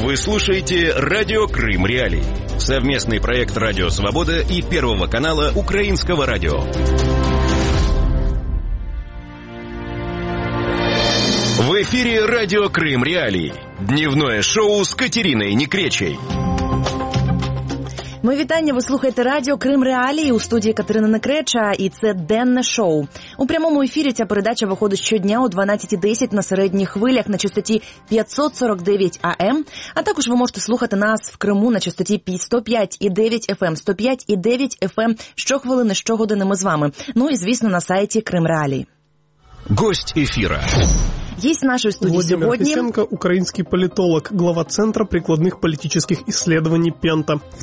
Вы слушаете «Радио Крым Реалии». Совместный проект «Радио Свобода» и Первого канала Украинского радио. В эфире «Радио Крым Реалии». Дневное шоу с Катериной Некречей. Мої вітання, ви слухаєте Радіо Крим Реалії, у студії Катерина Некреча, і це денне шоу. У прямому ефірі ця передача виходить щодня о 12:10 на середніх хвилях на частоті 549 АМ, а також ви можете слухати нас в Криму на частоті 105,9 FM, 105,9 FM щохвилини, щогодини ми з вами. Ну і, звісно, на сайті Крим Реалії. Гость эфира. Есть в нашей студии Владимир сегодня Фисенко, украинский политолог, глава Центра прикладных политических исследований «Пента». В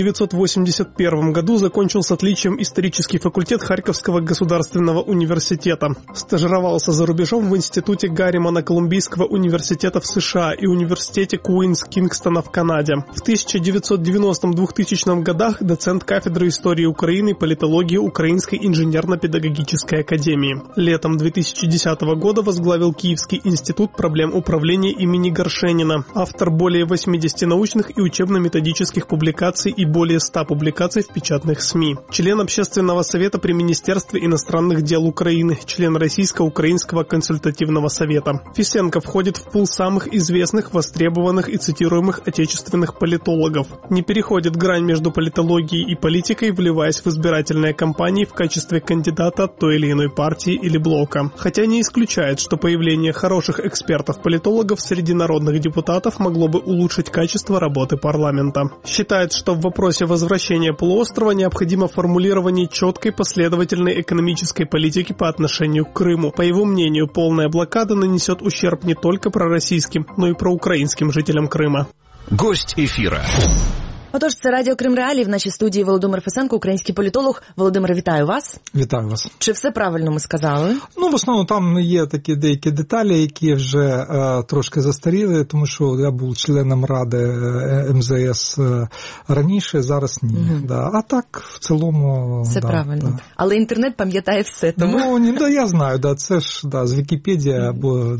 1981 году закончил с отличием исторический факультет Харьковского государственного университета. Стажировался за рубежом в институте Гарримана Колумбийского университета в США и университете Куинс Кингстона в Канаде. В 1990-2000 годах доцент кафедры истории Украины и политологии Украинской инженерно-педагогической академии. Летом 2010 года возглавил Киевский институт проблем управления имени Горшенина. Автор более 80 научных и учебно-методических публикаций и более 100 публикаций в печатных СМИ. Член Общественного совета при Министерстве иностранных дел Украины. Член Российско-Украинского консультативного совета. Фисенко входит в пул самых известных, востребованных и цитируемых отечественных политологов. Не переходит грань между политологией и политикой, вливаясь в избирательные кампании в качестве кандидата той или иной партии или блока. Хотя не исключает, что появление хороших экспертов-политологов среди народных депутатов могло бы улучшить качество работы парламента. Считает, что в вопросе возвращения полуострова необходимо формулирование четкой последовательной экономической политики по отношению к Крыму. По его мнению, полная блокада нанесет ущерб не только пророссийским, но и проукраинским жителям Крыма. Гость эфира. Отож, це Радіо Крим Реалії, в нашій студії Володимир Фисенко, український політолог. Володимир, вітаю вас. Вітаю вас. Чи все правильно ми сказали? Ну, в основному там є такі деякі деталі, які вже трошки застаріли, тому що я був членом Ради МЗС раніше, зараз ні. Да. А так, в цілому... Все правильно. Да. Але інтернет пам'ятає все, тому... Ну, я знаю, да, це ж з Вікіпедії, або,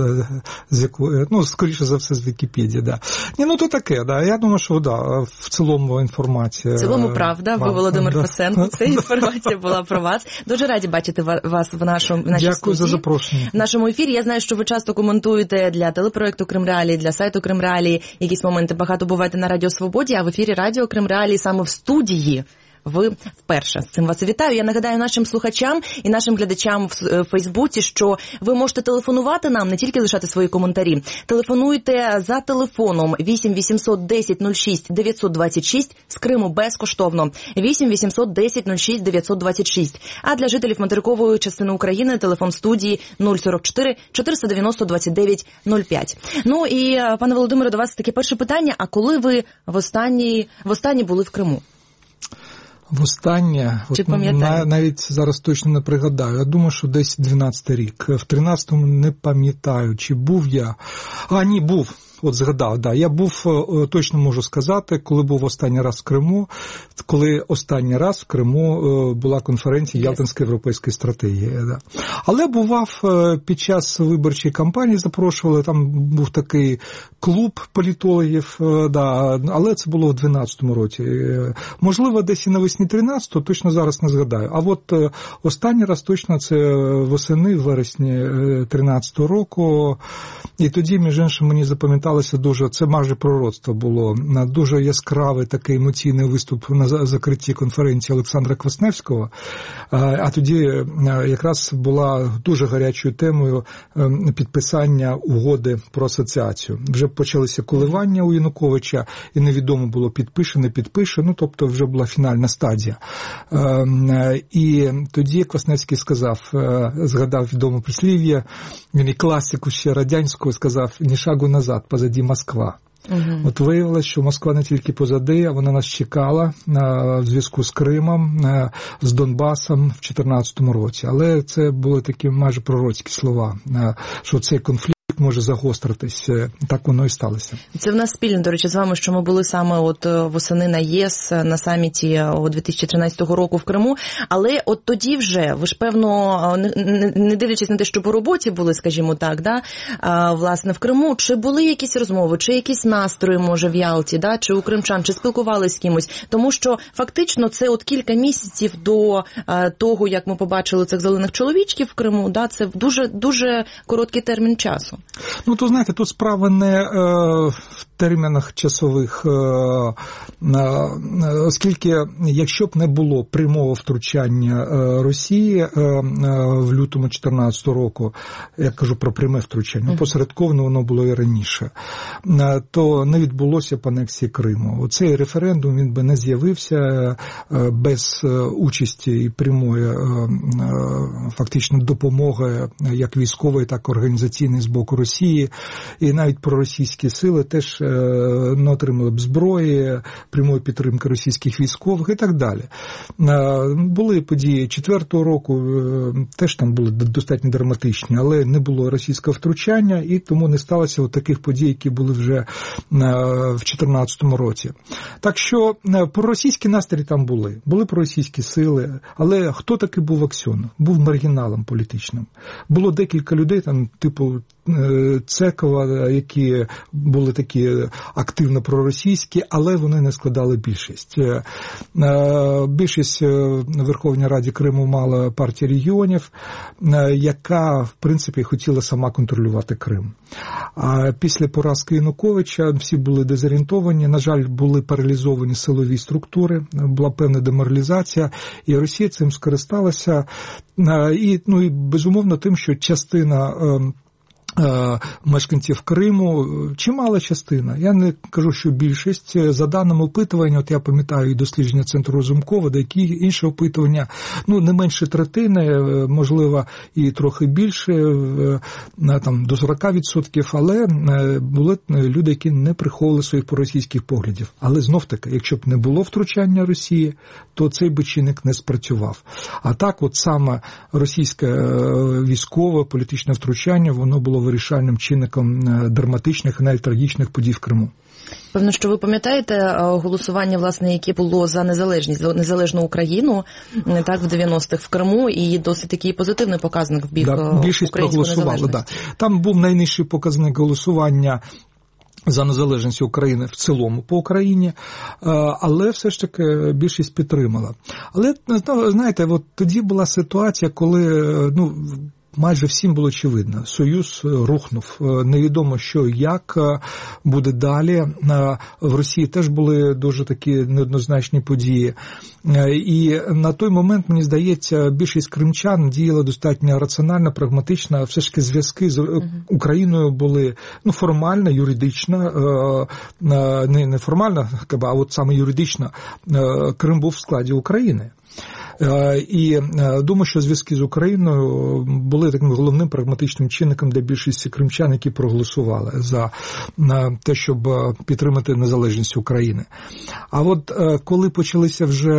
скоріше за все, з Вікіпедії, да. Ну, то таке, да. Я думаю, що, да, в цілому інформація. В цілому правда. Ви, Володимир Фисенко, це інформація була про вас. Дуже раді бачити вас в нашій студії. Дякую за запрошення. В нашому ефірі. Я знаю, що ви часто коментуєте для телепроекту Крим Реалії, для сайту Крим Реалії. Якісь моменти багато буваєте на Радіо Свободі, а в ефірі Радіо Крим Реалії саме в студії ви вперше. З цим вас вітаю. Я нагадаю нашим слухачам і нашим глядачам в Фейсбуці, що ви можете телефонувати нам, не тільки лишати свої коментарі. Телефонуйте за телефоном 8 800 10 06 926 з Криму безкоштовно. 8 800 10 06 926. А для жителів материкової частини України телефон студії 044 490 29 05. Ну і, пане Володимире, до вас таке перше питання. А коли ви востаннє були в Криму? Востаннє, навіть зараз точно не пригадаю, я думаю, що десь 12-й рік. В 13-му не пам'ятаю, чи був я. Ні, був. От згадав, да. Я був, точно можу сказати, коли був останній раз в Криму, коли останній раз в Криму була конференція Ялтинської європейської стратегії. Да. Але бував під час виборчої кампанії, запрошували, там був такий клуб політологів, да, але це було в 12-му році. Можливо, десь і навесні 13-го, точно зараз не згадаю. А от останній раз точно це восени, в вересні 13-го року, і тоді, між іншим, мені запам'яталося дуже, це майже пророцтво було, дуже яскравий такий емоційний виступ на закритті конференції Олександра Квасневського, а тоді якраз була дуже гарячою темою підписання угоди про асоціацію. Вже почалися коливання у Януковича, і невідомо було підпише, не підпише, ну, тобто вже була фінальна стадія. І тоді Квасневський згадав відоме прислів'я, він і класику ще радянського сказав: «Ні шагу назад, позаді Москва». От виявилося, що Москва не тільки позади, а вона нас чекала в зв'язку з Кримом, з Донбасом в 2014 році. Але це були такі майже пророцькі слова, що цей конфлікт може загостритись. Так воно і сталося. Це в нас спільно, до речі, з вами, що ми були саме от восени на ЄС, на саміті 2013 року в Криму. Але от тоді вже, ви ж, певно, не дивлячись на те, що по роботі були, скажімо так, да, власне, в Криму, чи були якісь розмови, чи якісь настрої, може, в Ялті, да, чи у кримчан, чи спілкувалися з кимось? Тому що фактично це от кілька місяців до того, як ми побачили цих зелених чоловічків в Криму, да, це дуже короткий термін часу. Ну, то, знаєте, тут справа не в термінах часових, оскільки, якщо б не було прямого втручання Росії в лютому 2014 року, я кажу про пряме втручання, посередковано воно було і раніше, то не відбулося б анексії Криму. Оцей референдум, він би не з'явився без участі і прямої фактично допомоги як військової, так і організаційної з боку Росії, і навіть проросійські сили теж не отримали б зброї, прямої підтримки російських військових і так далі. Були події 2004 року, теж там були достатньо драматичні, але не було російського втручання, і тому не сталося от таких подій, які були вже в 2014 році. Так що проросійські настрої там були. Були проросійські сили, але хто таки був Аксьонов? Був маргіналом політичним. Було декілька людей, там, типу Цекова, які були такі активно проросійські, але вони не складали більшість. Більшість в Верховній Раді Криму мала партія регіонів, яка, в принципі, хотіла сама контролювати Крим. А після поразки Януковича всі були дезорієнтовані, на жаль, були паралізовані силові структури, була певна деморалізація, і Росія цим скористалася. І безумовно, тим, що частина мешканців Криму, чимала частина, я не кажу, що більшість, за даними опитування, от я пам'ятаю і дослідження Центру Разумкова, деякі інші опитування, не менше третини, можливо, і трохи більше, там, до 40%, але були люди, які не приховували своїх проросійських поглядів. Але знов-таки, якщо б не було втручання Росії, то цей би чинник не спрацював. А так, от саме російське військове, політичне втручання, воно було вирішальним чинником драматичних і навіть трагічних подій в Криму. Певно, що ви пам'ятаєте голосування, власне, яке було за незалежність, за незалежну Україну, так, в 90-х в Криму, і досить такий позитивний показник в бік української незалежності. Да. Там був найнижчий показник голосування за незалежність України в цілому по Україні, але все ж таки більшість підтримала. Але, знаєте, от тоді була ситуація, коли, майже всім було очевидно. Союз рухнув. Невідомо, що і як буде далі. В Росії теж були дуже такі неоднозначні події. І на той момент, мені здається, більшість кримчан діяла достатньо раціонально, прагматично. Все ж таки зв'язки з Україною були формально, юридично, не формально, а от саме юридично Крим був в складі України. І думаю, що зв'язки з Україною були таким головним прагматичним чинником для більшості кримчан, які проголосували за те, щоб підтримати незалежність України. А от коли почалися вже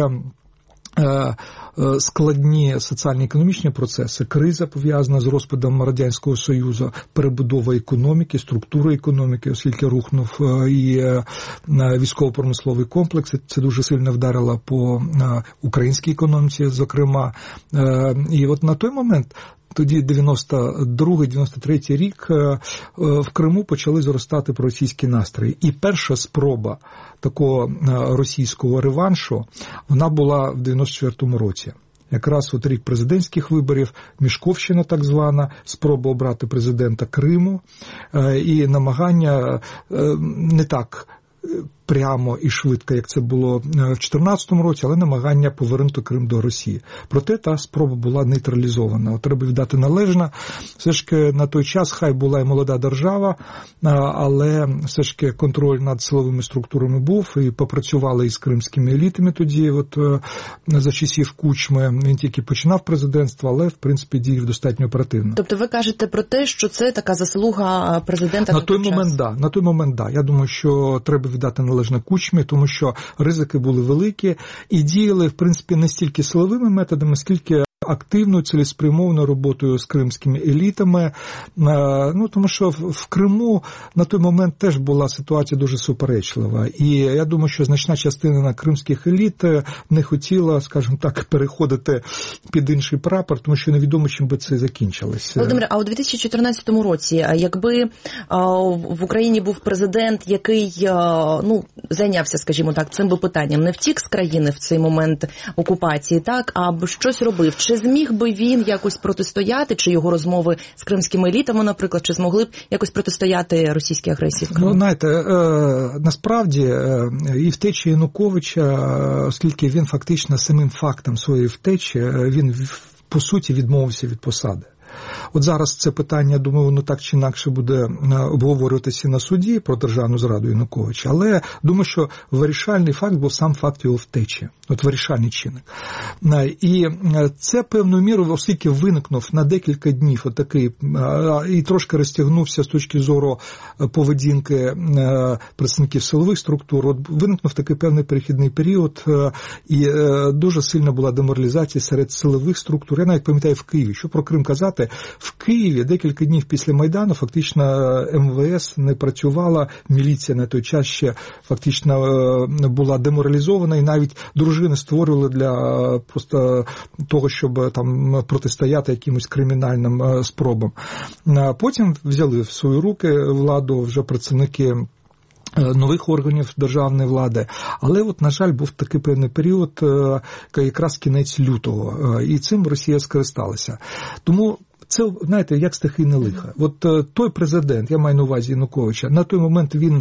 складні соціально-економічні процеси, криза пов'язана з розпадом Радянського Союзу, перебудова економіки, структура економіки, оскільки рухнув і військово-промисловий комплекс, це дуже сильно вдарило по українській економіці, зокрема. І от на той момент, тоді 92-93 рік, в Криму почали зростати проросійські настрої. І перша спроба такого російського реваншу, вона була в 94-му році. Якраз от рік президентських виборів, Мішковщина так звана, спроба обрати президента Криму і намагання не так прямо і швидко, як це було в 2014 році, але намагання повернути Крим до Росії. Проте та спроба була нейтралізована. От треба віддати належне. Все ж таки на той час хай була і молода держава, але все ж таки контроль над силовими структурами був, і попрацювали із кримськими елітами тоді, от за часів Кучми. Він тільки починав президентство, але, в принципі, діяв достатньо оперативно. Тобто ви кажете про те, що це така заслуга президента на той час? На той момент, да. Я думаю, що треба віддати належне Кучмі, тому що ризики були великі і діяли, в принципі, не стільки силовими методами, скільки активною, цілеспрямованою роботою з кримськими елітами. Тому що в Криму на той момент теж була ситуація дуже суперечлива. І я думаю, що значна частина кримських еліт не хотіла, скажімо так, переходити під інший прапор, тому що невідомо, чим би це закінчилось. Володимир, а у 2014 році, якби в Україні був президент, який зайнявся, скажімо так, цим би питанням, не втік з країни в цей момент окупації, так, а щось робив, чи зміг би він якось протистояти, чи його розмови з кримськими елітами, наприклад, чи змогли б якось протистояти російській агресії в Криму? Знаєте, насправді і втеча Януковича, оскільки він фактично самим фактом своєї втечі, він по суті відмовився від посади. От зараз це питання, думаю, воно так чи інакше буде обговорюватися на суді про державну зраду Януковича, але думаю, що вирішальний факт був сам факт його втечі, от вирішальний чинник. І це певною мірою, оскільки виникнув на декілька днів отакий, і трошки розтягнувся з точки зору поведінки представників силових структур, от виникнув такий певний перехідний період, і дуже сильна була деморалізація серед силових структур. Я навіть пам'ятаю в Києві, що про Крим казати, в Києві декілька днів після Майдану фактично МВС не працювала, міліція на той час ще фактично була деморалізована, і навіть дружини створювали для просто того, щоб там протистояти якимось кримінальним спробам. Потім взяли в свої руки владу вже представники нових органів державної влади. Але, от, на жаль, був такий певний період, якраз кінець лютого, і цим Росія скористалася. Тому це, знаєте, як стихійне лихо. От той президент, я маю на увазі Януковича, на той момент він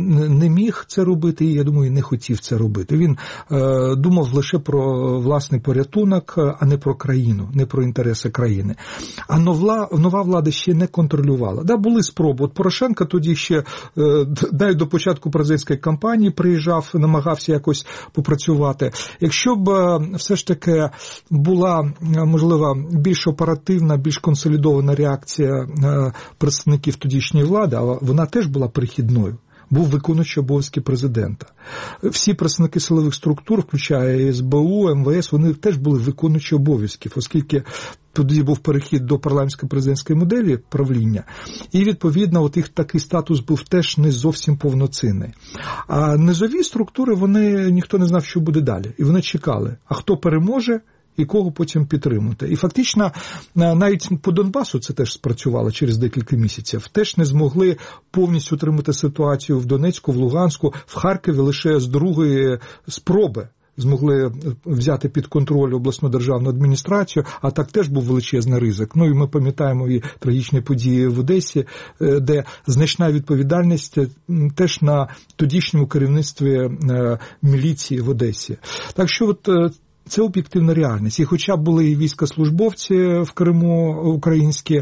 не міг це робити, і, я думаю, не хотів це робити. Він думав лише про власний порятунок, а не про країну, не про інтереси країни. А нова влада ще не контролювала. Да, були спроби. От Порошенко тоді ще, навіть до початку президентської кампанії приїжджав, намагався якось попрацювати. Якщо б все ж таки була, можливо, більш оперативна, більш консолідована реакція представників тодішньої влади, а вона теж була перехідною. Був виконуючий обов'язки президента. Всі представники силових структур, включає СБУ, МВС, вони теж були виконуючі обов'язків, оскільки тоді був перехід до парламентсько-президентської моделі правління, і, відповідно, от їх такий статус був теж не зовсім повноцінний. А низові структури, вони, ніхто не знав, що буде далі. І вони чекали, а хто переможе, і кого потім підтримувати. І фактично навіть по Донбасу це теж спрацювало через декілька місяців. Теж не змогли повністю утримати ситуацію в Донецьку, в Луганську, в Харкові лише з другої спроби змогли взяти під контроль обласну державну адміністрацію, а так теж був величезний ризик. Ну і ми пам'ятаємо і трагічні події в Одесі, де значна відповідальність теж на тодішньому керівництві міліції в Одесі. Так що от це об'єктивна реальність. І хоча були і військовослужбовці в Криму українські,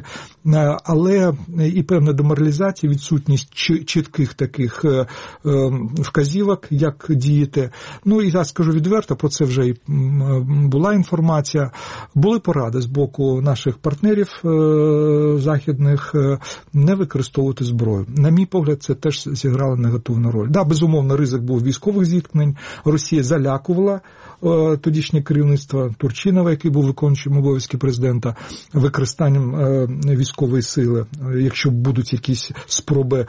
але і певна деморалізація, відсутність чітких таких вказівок, як діяти. Ну і я скажу відверто, про це вже і була інформація. Були поради з боку наших партнерів західних не використовувати зброю. На мій погляд, це теж зіграло негативну роль. Да, безумовно, ризик був військових зіткнень. Росія залякувала тодішнє керівництво Турчинова, який був виконуючим обов'язки президента, використанням військової сили, якщо будуть якісь спроби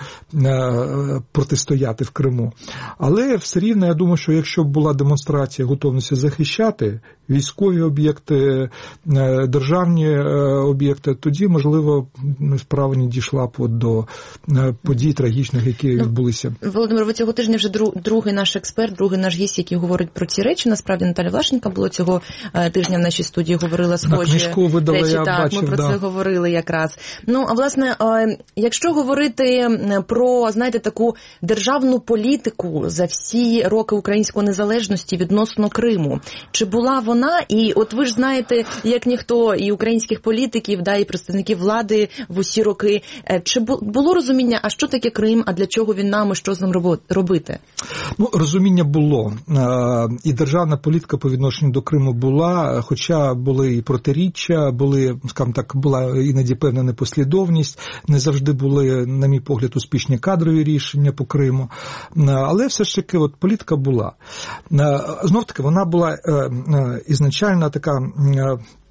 протистояти в Криму. Але все рівно, я думаю, що якщо б була демонстрація готовності захищати військові об'єкти, державні об'єкти, тоді, можливо, справа не дійшла б до подій трагічних, які відбулися. Володимир, ви цього тижня вже другий наш експерт, другий наш гість, який говорить про ці речі. Насправді, Наталя Влашенка було цього тижня в нашій студії, говорила схожі книжку видала, речі. Я так, бачив, ми про це говорили якраз. Ну, а власне, якщо говорити про, знаєте, таку державну політику за всі роки української незалежності відносно Криму, чи була вона, і от ви ж знаєте, як ніхто, і українських політиків, да, і представників влади в усі роки, чи було розуміння, а що таке Крим, а для чого він нам, і що з ним робити? Ну, розуміння було. І державна політика по відношенню до Криму була, хоча були і протиріччя, були, скажімо так, була іноді певна непослідовність, не завжди були, на мій погляд, успішні кадрові рішення по Криму, але все ж таки от політика була. Знов-таки, вона була ізначально така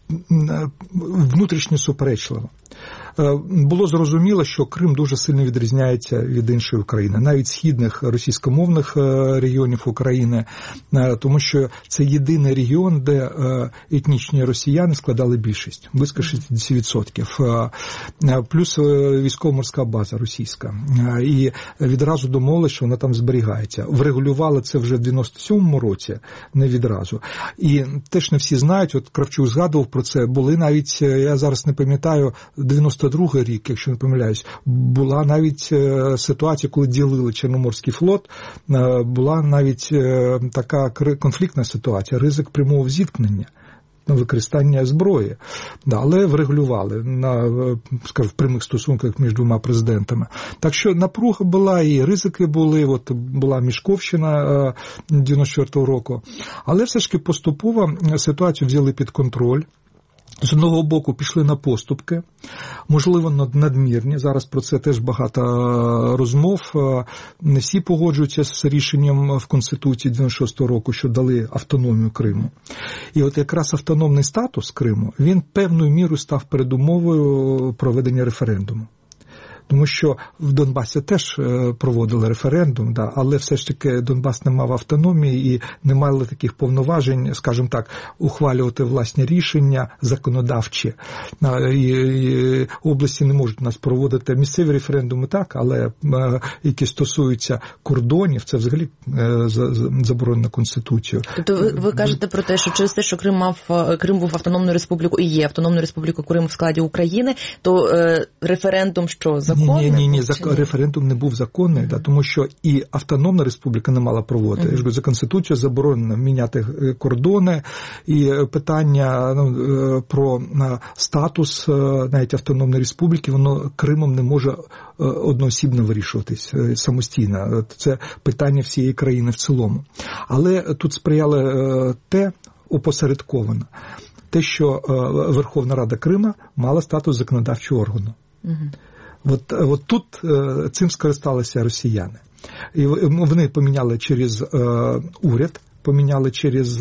внутрішньо суперечливо. Було зрозуміло, що Крим дуже сильно відрізняється від іншої України, навіть східних російськомовних регіонів України, тому що це єдиний регіон, де етнічні росіяни складали більшість, близько 60%, плюс військово-морська база російська. І відразу домовилися, що вона там зберігається. Врегулювали це вже в 97-му році, не відразу. І теж не всі знають, от Кравчук згадував про це, були навіть, я зараз не пам'ятаю, 92-й рік, якщо не помиляюсь, була навіть ситуація, коли ділили Чорноморський флот, була навіть така конфліктна ситуація, ризик прямого зіткнення, використання зброї, але врегулювали в прямих стосунках між двома президентами. Так що напруга була і ризики були, от була Мішковщина 94-го року, але все ж таки поступово ситуацію взяли під контроль. З одного боку пішли на поступки, можливо, надмірні, зараз про це теж багато розмов, не всі погоджуються з рішенням в Конституції 96-го року, що дали автономію Криму. І от якраз автономний статус Криму, він певною мірою став передумовою проведення референдуму. Тому що в Донбасі теж проводили референдум, але все ж таки Донбас не мав автономії і не мали таких повноважень, скажімо так, ухвалювати власні рішення законодавчі. І області не можуть у нас проводити місцеві референдуми так, але які стосуються кордонів, це взагалі заборонено Конституцією. Тобто ви кажете про те, що через те, що Крим був автономною республікою і є автономною республікою Крим в складі України, то референдум що, Ні, референдум не був законний, тому що і автономна республіка не мала проводити. За Конституцією заборонено міняти кордони, і питання про статус навіть автономної республіки, воно Кримом не може одноосібно вирішуватись самостійно. Це питання всієї країни в цілому. Але тут сприяло опосередковано, те, що Верховна Рада Крима мала статус законодавчого органу. От тут цим скористалися росіяни. І вони поміняли через уряд, поміняли через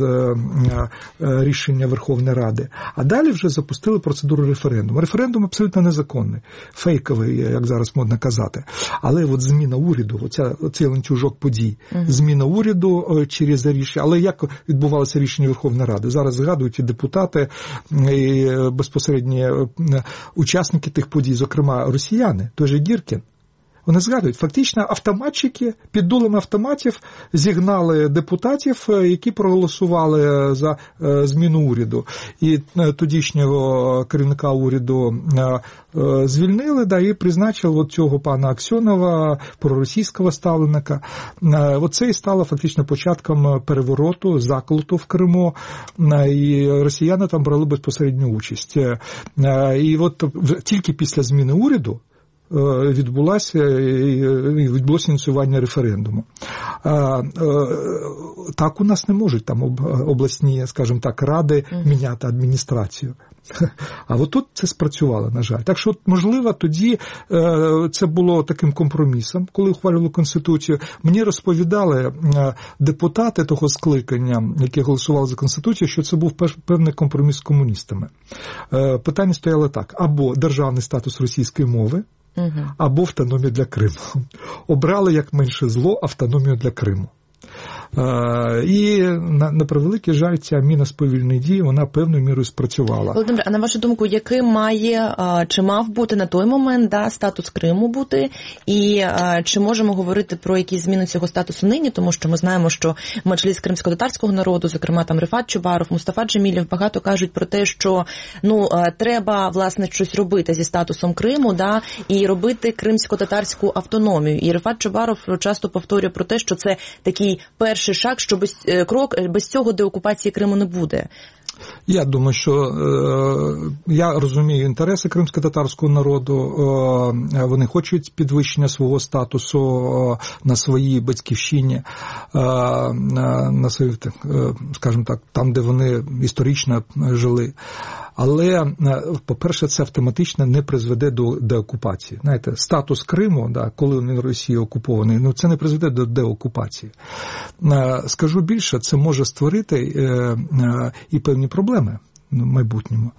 рішення Верховної Ради, а далі вже запустили процедуру референдуму. Референдум абсолютно незаконний, фейковий, як зараз модно казати. Але от зміна уряду, оцей ланцюжок подій, зміна уряду через рішення, але як відбувалося рішення Верховної Ради? Зараз згадують і депутати, і безпосередні учасники тих подій, зокрема росіяни, той же Гіркін. Вони згадують, фактично автоматчики під дулом автоматів зігнали депутатів, які проголосували за зміну уряду. І тодішнього керівника уряду звільнили, і призначили цього пана Аксьонова, проросійського ставленика. Оце і стало фактично початком перевороту, заколоту в Криму, і росіяни там брали безпосередню участь. І от тільки після зміни уряду відбулося ініціювання референдуму. Так у нас не можуть там обласні, скажімо так, ради міняти адміністрацію. А от тут це спрацювало, на жаль. Так що, можливо, тоді це було таким компромісом, коли ухвалювали Конституцію. Мені розповідали депутати того скликання, які голосували за Конституцію, що це був певний компроміс з комуністами. Питання стояло так: або державний статус російської мови, або автономія для Криму. Обрали як менше зло автономію для Криму. І, на превеликий жаль, ця міна сповільної дії, вона певною мірою спрацювала. Володимир, а на вашу думку, яким має, чи мав бути на той момент статус Криму бути, і чи можемо говорити про якісь зміни цього статусу нині, тому що ми знаємо, що меджліс кримсько-татарського народу, зокрема там Рифат Чубаров, Мустафа Джемілєв, багато кажуть про те, що треба, власне, щось робити зі статусом Криму, і робити кримсько-татарську автономію. І Рифат Чубаров часто повторює про те, що це такий перший шаг, що без цього деокупації Криму не буде. Я думаю, що я розумію інтереси кримсько-татарського народу, вони хочуть підвищення свого статусу на своїй батьківщині, на своїй, скажімо так, там, де вони історично жили. Але, по-перше, це автоматично не призведе до деокупації. Знаєте, статус Криму, коли він Росією окупований, це не призведе до деокупації. Скажу більше, це може створити і певні проблеми майбутньому.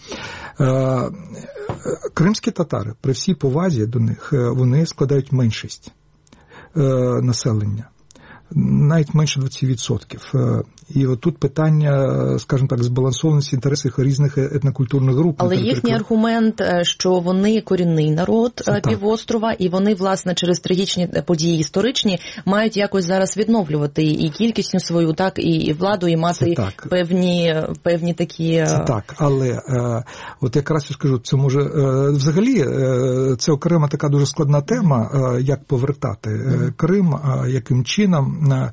Кримські татари, при всій повазі до них, вони складають меншість населення. Навіть менше 20%. І отут питання, скажімо так, збалансованості інтересів різних етнокультурних груп. Але їхній аргумент, що вони корінний народ півострова, і вони, власне, через трагічні події історичні мають якось зараз відновлювати і кількісню свою, так, і владу, і мати певні такі... Це так, але от якраз я скажу, це може... Взагалі, це окрема така дуже складна тема, як повертати Крим, яким чином,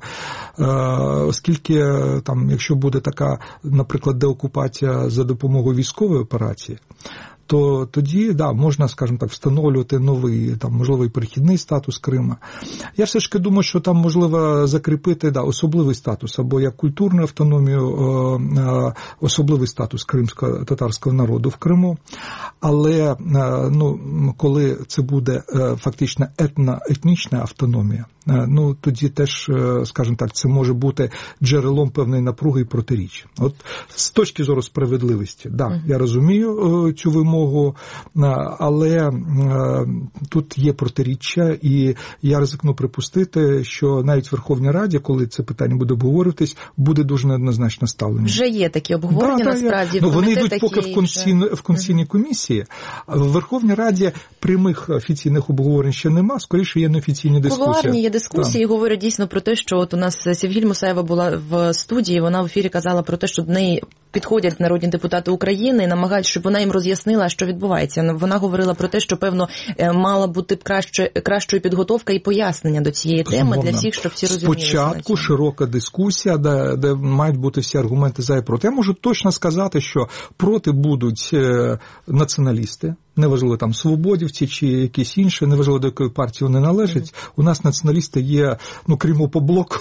оскільки там, якщо буде така, наприклад, деокупація за допомогою військової операції, то тоді, да, можна, скажімо так, встановлювати новий, там, можливий перехідний статус Крима. Я все ж таки думаю, що там можливо закріпити, да, особливий статус, або як культурну автономію, особливий статус кримського татарського народу в Криму. Але, ну, коли це буде фактично етнічна автономія, ну, тоді теж, скажімо так, це може бути джерелом певної напруги і протиріч. От з точки зору справедливості, да, я розумію цю вимогу, але тут є протиріччя, і я ризикну припустити, що навіть в Верховній Раді, коли це питання буде обговорюватись, буде дуже неоднозначне ставлення. Вже є такі обговорення, насправді. Ну, вони йдуть поки в Конституційній комісії, а в Верховній Раді прямих офіційних обговорень ще нема, скоріше є неофіційні дискусії. Кулуарні є дискусії, і говорять дійсно про те, що от у нас Севгіль Мусаєва була в студії, вона в ефірі казала про те, що до неї підходять народні депутати України і намагаються, щоб вона їм роз'яснила, що відбувається. Вона говорила про те, що, певно, мала бути кращою підготовка і пояснення до цієї теми для всіх, щоб всі розуміли. Спочатку широка дискусія, де мають бути всі аргументи за і проти. Я можу точно сказати, що проти будуть націоналісти, неважливо там свободівці чи якісь інші, неважливо до якої партії вони належать. У нас націоналісти є, ну, крім Опоблоку,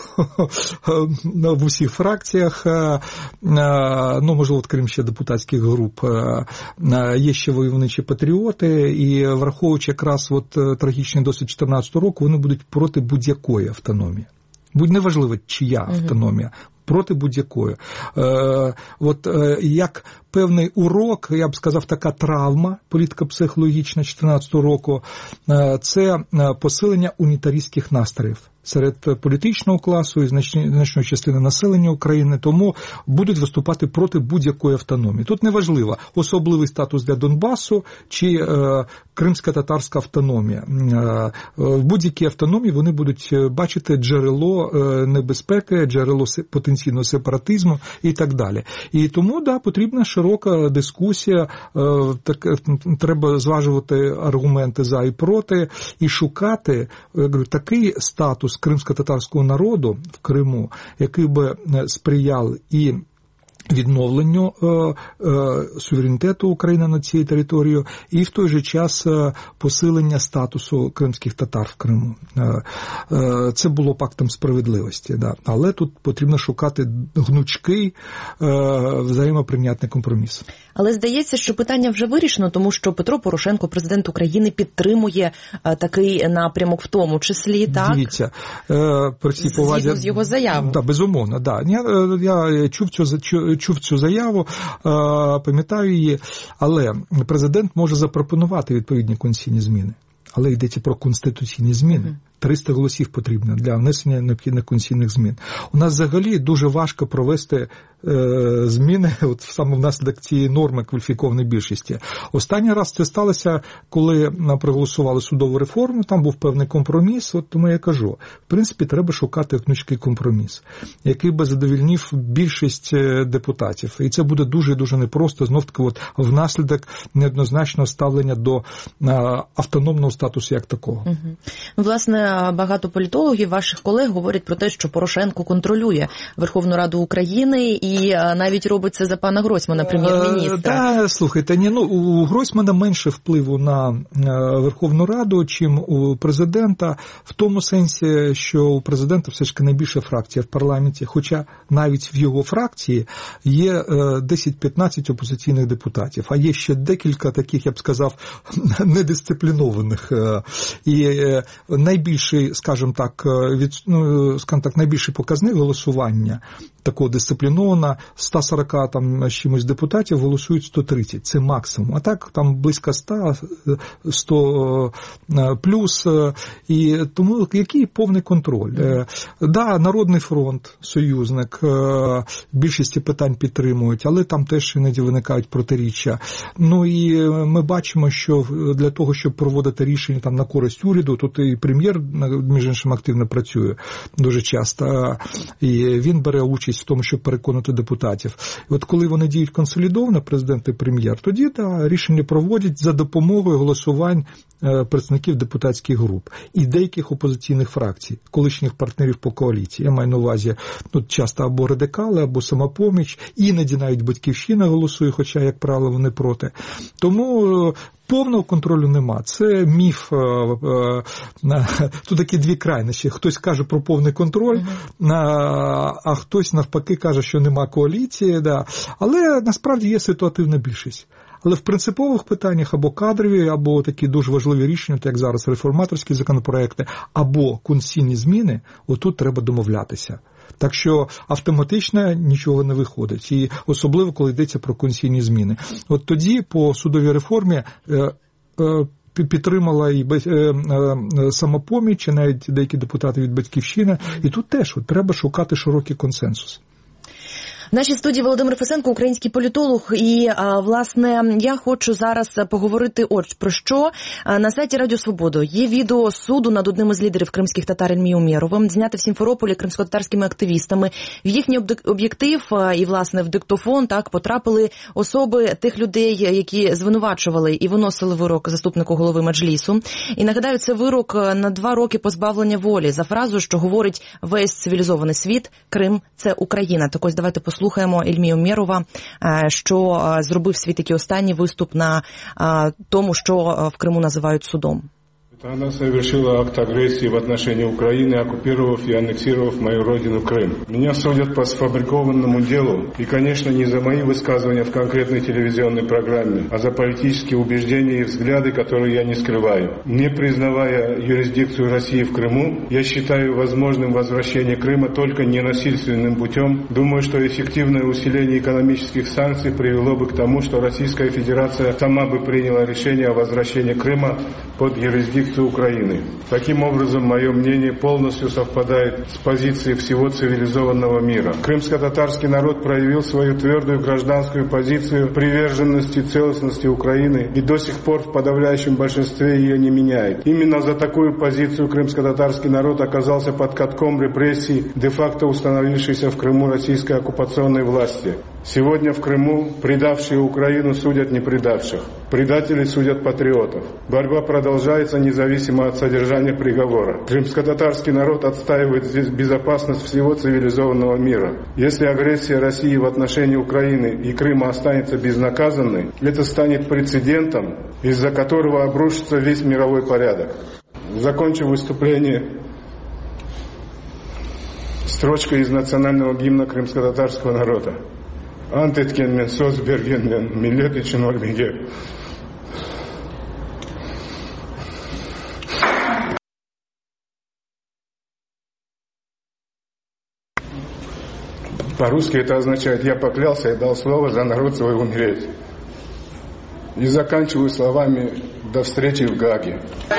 в усіх фракціях, ну, можливо, крім ще депутатських груп, є ще войовничі патріоти, і враховуючи якраз от трагічний досвід 2014 року, вони будуть проти будь-якої автономії. Неважливо, чия автономія, проти будь-якої. От як певний урок, я б сказав, така травма політико-психологічна 2014 року, це посилення унітаристських настроїв серед політичного класу і значної частини населення України, тому будуть виступати проти будь-якої автономії. Тут неважливо, особливий статус для Донбасу чи кримська татарська автономія. В будь-якій автономії вони будуть бачити джерело небезпеки, джерело потенційного сепаратизму і так далі. І тому, да, потрібна широка дискусія, треба зважувати аргументи за і проти, і шукати такий статус кримсько-татарського народу в Криму, який би сприяв і відновленню суверенітету України над цією територією, і в той же час посилення статусу кримських татар в Криму. Це було пактом справедливості. Да. Але тут потрібно шукати гнучкий, взаємоприйнятний компроміс. Але здається, що питання вже вирішено, тому що Петро Порошенко, президент України, підтримує такий напрямок в тому числі, так? Дивіться, при цій повазі... з його заявою. Да, безумовно, да. Я чув цю заяву, пам'ятаю її, але президент може запропонувати відповідні конституційні зміни. Але йдеться про конституційні зміни. 300 голосів потрібно для внесення необхідних конституційних змін. У нас взагалі дуже важко провести зміни от саме внаслідок цієї норми кваліфікованої більшості. Останній раз це сталося, коли проголосували судову реформу, там був певний компроміс, от тому я кажу, в принципі, треба шукати гнучкий компроміс, який би задовольнив більшість депутатів. І це буде дуже-дуже непросто, знов-таки, от внаслідок неоднозначного ставлення до автономного статусу як такого. Угу. Власне, багато політологів, ваших колег, говорять про те, що Порошенко контролює Верховну Раду України і навіть робить це за пана Гройсмана, прем'єр-міністра. Так, слухайте, у Гройсмана менше впливу на Верховну Раду, чим у президента, в тому сенсі, що у президента все ж таки найбільша фракція в парламенті, хоча навіть в його фракції є 10-15 опозиційних депутатів, а є ще декілька таких, я б сказав, недисциплінованих. І найбільш найбільший, скажімо так, найбільший показник голосування такого дисциплінована, 140 там чимось депутатів голосують 130, це максимум. А так там близько 100 плюс, і тому який повний контроль. Да, Народний фронт, союзник, більшості питань підтримують, але там теж іноді виникають протиріччя. Ну і ми бачимо, що для того, щоб проводити рішення там на користь уряду, тут і прем'єр, між іншим, активно працює дуже часто, і він бере участь в тому, щоб переконати депутатів. І от коли вони діють консолідовано, президент і прем'єр, тоді рішення проводять за допомогою голосувань представників депутатських груп і деяких опозиційних фракцій, колишніх партнерів по коаліції. Я маю на увазі, тут часто або радикали, або Самопоміч, іноді навіть Батьківщина голосує, хоча, як правило, вони проти. Тому повного контролю нема. Це міф. Тут такі дві крайності. Хтось каже про повний контроль, а хтось навпаки каже, що нема коаліції. Да. Але насправді є ситуативна більшість. Але в принципових питаннях або кадрові, або такі дуже важливі рішення, як зараз реформаторські законопроекти, або конституційні зміни, отут треба домовлятися. Так що автоматично нічого не виходить. І особливо, коли йдеться про конституційні зміни. От тоді по судовій реформі підтримала і Самопоміч, і навіть деякі депутати від Батьківщини. І тут теж треба шукати широкий консенсус. В нашій студії Володимир Фесенко, український політолог, і, власне, я хочу зараз поговорити про що. На сайті Радіо Свобода є відео суду над одним із лідерів кримських татар Ільмі Умєровим, зняте в Сімферополі кримськотатарськими активістами. В їхній об'єктив і, власне, в диктофон потрапили особи тих людей, які звинувачували і виносили вирок заступнику голови Меджлісу. І, нагадаю, це вирок на 2 роки позбавлення волі за фразу, що говорить весь цивілізований світ, Крим – це Україна. Так ось давайте послухаємо Ільмію Умєрова, що зробив свій такий останній виступ на тому, що в Криму називають судом. Она совершила акт агрессии в отношении Украины, оккупировав и аннексировав мою родину Крым. Меня судят по сфабрикованному делу, и, конечно, не за мои высказывания в конкретной телевизионной программе, а за политические убеждения и взгляды, которые я не скрываю. Не признавая юрисдикцию России в Крыму, я считаю возможным возвращение Крыма только ненасильственным путем. Думаю, что эффективное усиление экономических санкций привело бы к тому, что Российская Федерация сама бы приняла решение о возвращении Крыма под юрисдикцию Украины. Таким образом, мое мнение полностью совпадает с позицией всего цивилизованного мира. Крымско-татарский народ проявил свою твердую гражданскую позицию приверженности целостности Украины и до сих пор в подавляющем большинстве ее не меняет. Именно за такую позицию крымско-татарский народ оказался под катком репрессий, де-факто установившейся в Крыму российской оккупационной власти. Сегодня в Крыму предавшие Украину судят не предавших. Предатели судят патриотов. Борьба продолжается независимо от содержания приговора. Крымско-татарский народ отстаивает здесь безопасность всего цивилизованного мира. Если агрессия России в отношении Украины и Крыма останется безнаказанной, это станет прецедентом, из-за которого обрушится весь мировой порядок. Закончу выступление строчкой из национального гимна крымско-татарского народа. Антеткен мен соз бергенмен миллет için өлмеге. По-русски это означает: я поклялся и дал слово за народ свой умереть. И заканчиваю словами: до встречи в Гааге.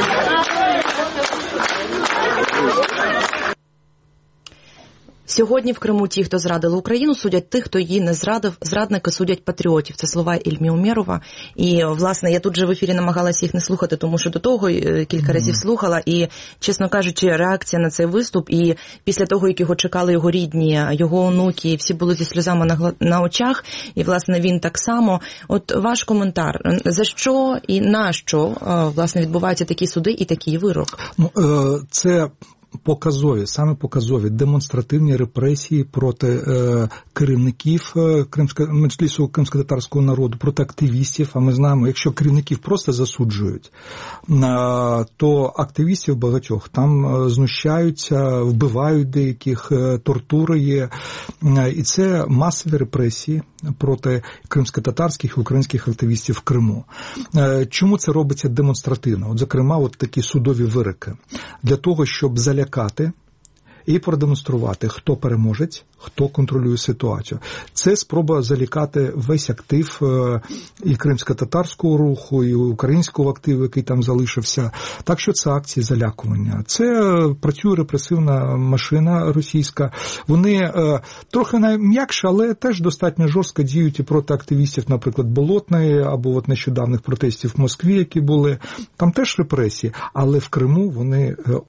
Сьогодні в Криму ті, хто зрадили Україну, судять тих, хто її не зрадив. Зрадники судять патріотів. Це слова Ільмі Умєрова. І, власне, я тут же в ефірі намагалася їх не слухати, тому що до того кілька разів слухала. І, чесно кажучи, реакція на цей виступ, і після того, як його чекали його рідні, його онуки, всі були зі сльозами на очах, і, власне, він так само. От ваш коментар. За що і на що, власне, відбуваються такі суди і такий вирок? Це саме показові демонстративні репресії проти керівників меджлісу кримськотатарського народу, проти активістів. А ми знаємо, якщо керівників просто засуджують, то активістів багатьох там знущаються, вбивають деяких, тортури є. І це масові репресії проти кримськотатарських і українських активістів в Криму. Чому це робиться демонстративно? От, зокрема, от такі судові вироки. Для того, щоб залякати і продемонструвати, хто переможець, хто контролює ситуацію. Це спроба залякати весь актив і кримсько-татарського руху, і українського активу, який там залишився. Так що це акції залякування. Це працює репресивна машина російська. Вони трохи м'якше, але теж достатньо жорстко діють і проти активістів, наприклад, Болотної, або от нещодавних протестів в Москві, які були. Там теж репресії, але в Криму вони